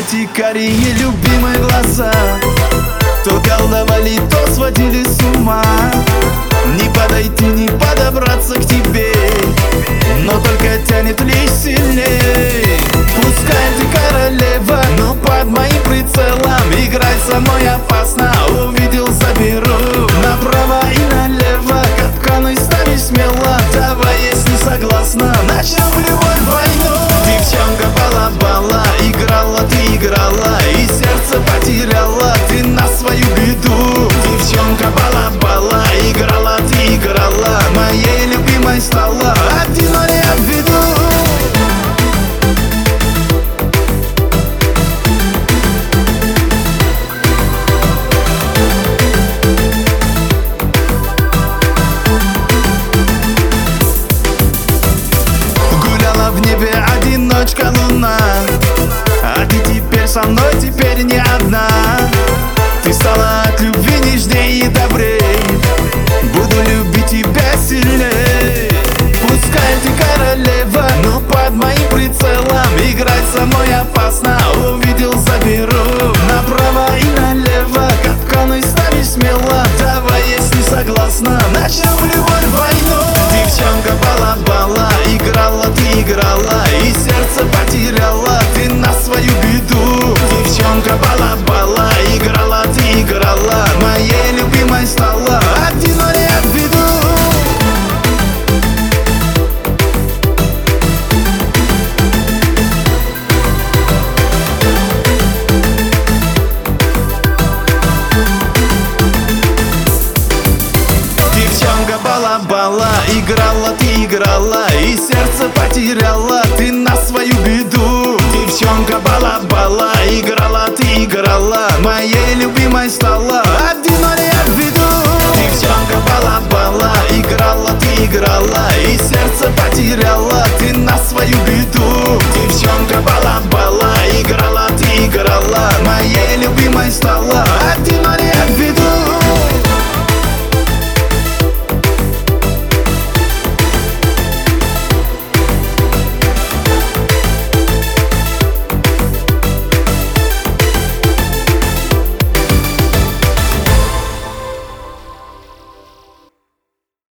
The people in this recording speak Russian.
эти карие любимые глаза то колдовали, то сводили с ума. Не подойти, не подобраться к тебе, но только тянет лишь сильней. Пускай ты королева, но под моим прицелом играть со мной опасно. Увидел, заберу направо и налево. Капканы ставишь смело, давай, если согласна, начнем любовь войну. Девчонка бала-бала, играла, ты играла и сердце потеряла ты на свою беду. Девчонка бала-бала, играла, ты играла, моей любимой стала, один не обведу. В небе одиночка луна, а ты теперь со мной, теперь не одна. Ты стала от любви нежней и добрей, буду любить тебя сильней. Пускай ты королева, но под моим прицелом играть со мной опасно. Увидел, заберу направо и налево. Капканы ставишь смело, давай, если согласна, начнем любовь войну. Девчонка бала-бала, играла, ты играла и сердце потеряла ты на свою беду. Девчонка бала-бала, играла, ты играла, моей любимой стала, один не обведу. Девчонка бала-бала, играла, ты играла и сердце потеряла ты на свою беду. Девчонка бала-бала, играла, ты играла, моей любимой стала, один не обведу. Девчонка бала-бала, играла, ты играла и сердце потеряла ты на свою беду. Девчонка бала-бала, играла, ты играла, моей любимой стала.